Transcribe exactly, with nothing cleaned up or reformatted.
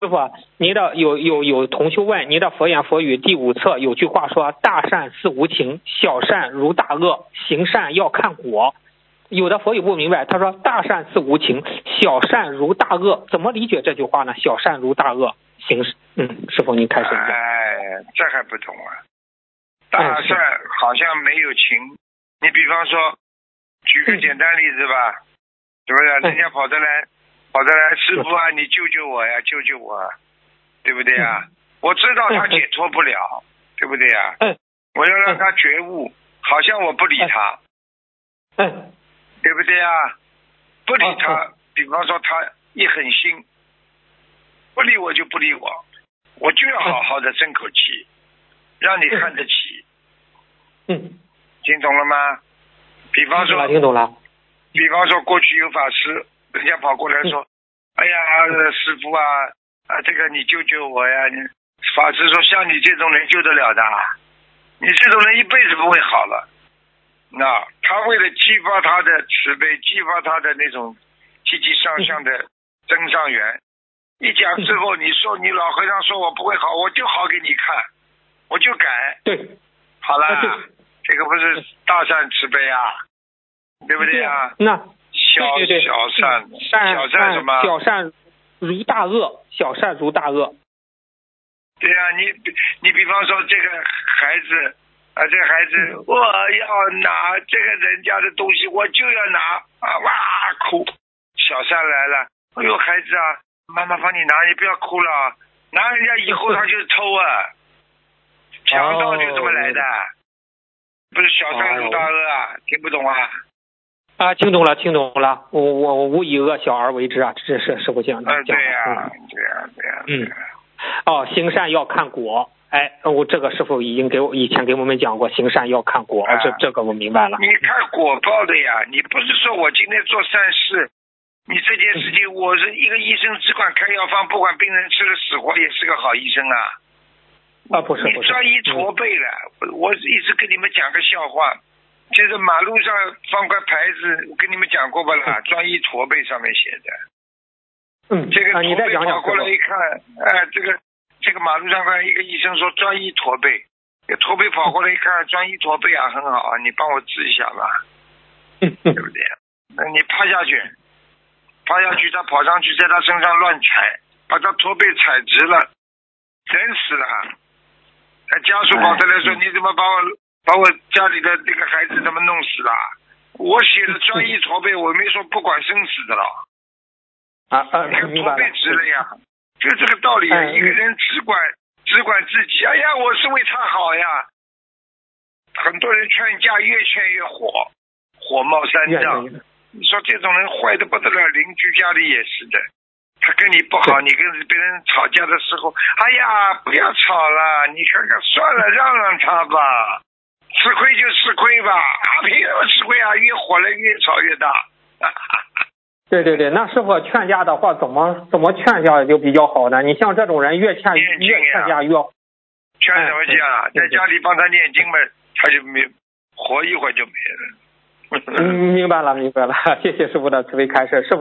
师傅，您的有有有同修问，您的佛言佛语第五册有句话说，大善似无情，小善如大恶，行善要看果。有的佛友不明白，他说大善似无情，小善如大恶，怎么理解这句话呢？小善如大恶，行嗯，师傅您开始一下。 哎，这还不懂啊？大善好像没有情，你比方说，举个简单例子吧，对不对？人家跑得来，跑得来，师傅啊，你救救我呀，救救我，对不对呀？我知道他解脱不了，对不对呀？我要让他觉悟，好像我不理他，对不对呀？不理他，比方说他一狠心，不理我就不理我，我就要好好的争口气，让你看得起。 嗯， 听懂了吗？比方说， 听懂了。 比方说，过去有法师，人家跑过来说：“哎呀，师傅啊，啊，这个你救救我呀！”你法师说：“像你这种人救得了的，你这种人一辈子不会好了。”那他为了激发他的慈悲，激发他的那种积极向上的增上缘，一讲之后，你说你老和尚说我不会好，我就好给你看，我就改。 对， 好了，这个不是大善慈悲啊，对不对啊？ 那小对对对小善， 善小善什么？ 小善如大恶，小善如大恶。 对呀、啊，你你比方说这个孩子啊，这个孩子我要拿这个人家的东西，我就要拿啊，哇哭。小善来了，哎呦孩子啊，妈妈帮你拿，你不要哭了，拿人家以后他就是偷啊，强盗就这么来的。哦，不是小善如大恶啊，听不懂啊？ 啊，听懂了，听懂了。我我我无以恶小而为之啊，这是师傅讲的。 嗯，对呀、啊，对呀、啊，对呀、啊。 嗯。哦，行善要看果。哎，我这个师傅已经给我以前给我们讲过，行善要看果。啊、这这个我明白了。 你看果报的呀，你不是说我今天做善事，你这件事情，我是一个医生，只管开药方，不管病人吃了死活，也是个好医生啊。 啊，不是不是， 你专一驼背了、嗯。我一直跟你们讲个笑话，就是马路上放块牌子，我跟你们讲过吧啦，专一驼背上面写的。 嗯， 这个驼背跑过来一看，哎、呃，这个这个马路上看一个医生说专一驼背，驼背跑过来一看，专一驼背啊，很好啊，你帮我治一下吧， 嗯对不对？那你趴下去，趴下去，他跑上去，在他身上乱踩，把他驼背踩直了，整死了。他家属跑过来说：“你怎么把我把我家里的这个孩子怎么弄死了？”我写的专一驼背，我没说不管生死的了。 啊啊， 你看驼背直了呀，就这个道理啊。一个人只管只管自己，哎呀，我是为他好呀。很多人劝架越劝越火，火冒三丈。你说这种人坏的不得了，邻居家里也是的。他跟你不好，你跟别人吵架的时候，哎呀，不要吵了，你看看算了，让让他吧，吃亏就吃亏吧，啊，凭什么吃亏啊？越火了越吵越大。 对对对，那师傅劝架的话，怎么怎么劝架就比较好呢？你像这种人越劝越劝架越劝什么架？在家里帮他念经嘛，他就没活一会儿就没了。 嗯，明白了明白了，谢谢师傅的慈悲开示，师傅。